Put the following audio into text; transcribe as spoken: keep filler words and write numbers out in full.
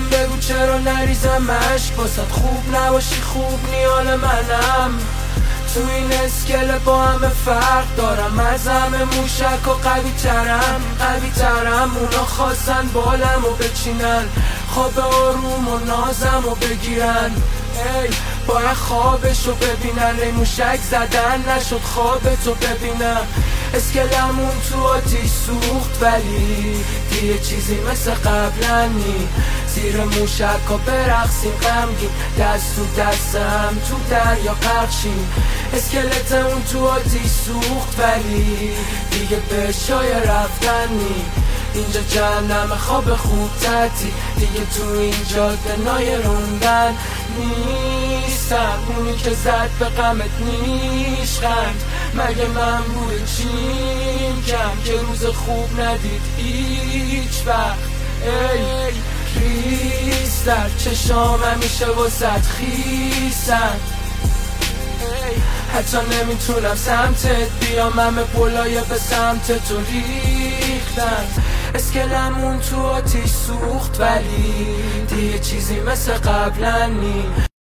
بگو چرا نریزم عشق واسد، خوب نباشی خوب نیال منم. تو این اسکله با همه فرق دارم، از همه موشک و قوی ترم قوی ترم اونا خواستن بالم و بچینن، خواب آروم و نازم و بگیرن. ای باید خوابشو ببینن، ای موشک زدن نشد خوابتو ببینم. اسکلمون تو آتیش سوخت ولی دیگه چیزی مثل قبلا نی، زیر موشک ها برقصیم غمگین، دست تو دستم تو دریا غرقشیم. اسکلتمون تو آتیش سوخت ولی دیگه بهش جای رفتن نی، اینجا جهنم خواب خوب ترتی، دیگه تو این جاده نای روندن نیستم. اونی که زد به غمت نیشخند، مگه من بوی چیم کم که روز خوب ندید هیچ وقت. ای ریز در چشام همیشه واسد خیسن، حتی نمیتونم سمتت بیام، همه پلای به سمت تو ریختن. اسکلمون تو آتیش سوخت ولی دیگه چیزی مثل قبلا نی.